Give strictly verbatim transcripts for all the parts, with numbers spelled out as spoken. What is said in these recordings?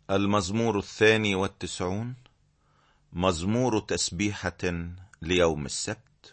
المزمور الثاني والتسعون، مزمور تسبيحة ليوم السبت.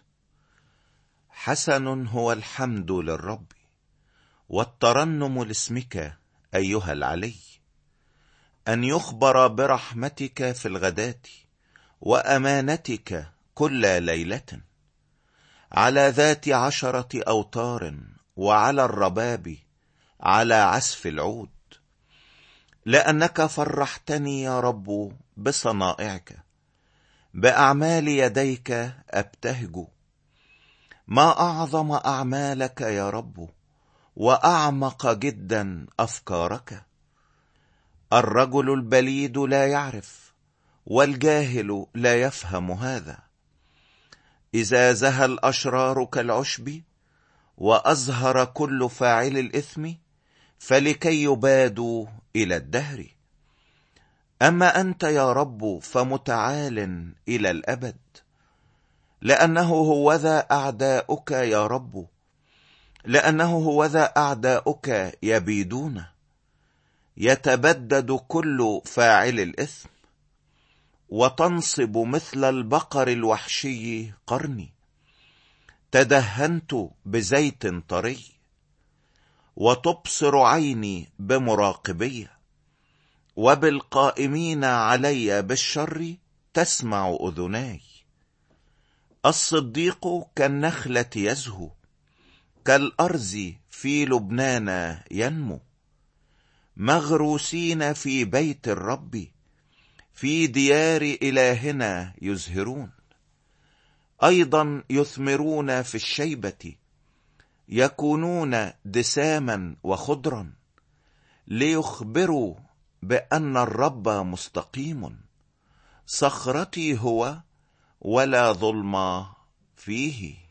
حسن هو الحمد للرب، والترنم لاسمك أيها العلي، أن يخبر برحمتك في الغداة وأمانتك كل ليلة، على ذات عشرة أوتار وعلى الرباب على عزف العود. لأنك فرحتني يا رب بصنائعك، بأعمال يديك أبتهج. ما أعظم أعمالك يا رب، وأعمق جدا أفكارك. الرجل البليد لا يعرف، والجاهل لا يفهم هذا. إذا زهى الأشرار كالعشب، وأزهر كل فاعل الإثم، فلكي يبادوا إلى الدهر. أما أنت يا رب فمتعال إلى الأبد، لأنه هوذا أعداؤك يا رب، لأنه هوذا أعداؤك يبيدون. يتبدد كل فاعل الإثم، وتنصب مثل البقر الوحشي قرني. تدهنت بزيت طري، وتبصر عيني بمراقبية، وبالقائمين علي بالشر تسمع أذناي. الصديق كالنخلة يزهو، كالأرز في لبنان ينمو. مغروسين في بيت الرب، في ديار إلهنا يزهرون. أيضا يثمرون في الشيبة، يكونون دساما وخضرا، ليخبروا بأن الرب مستقيم. صخرتي هو، ولا ظلم فيه.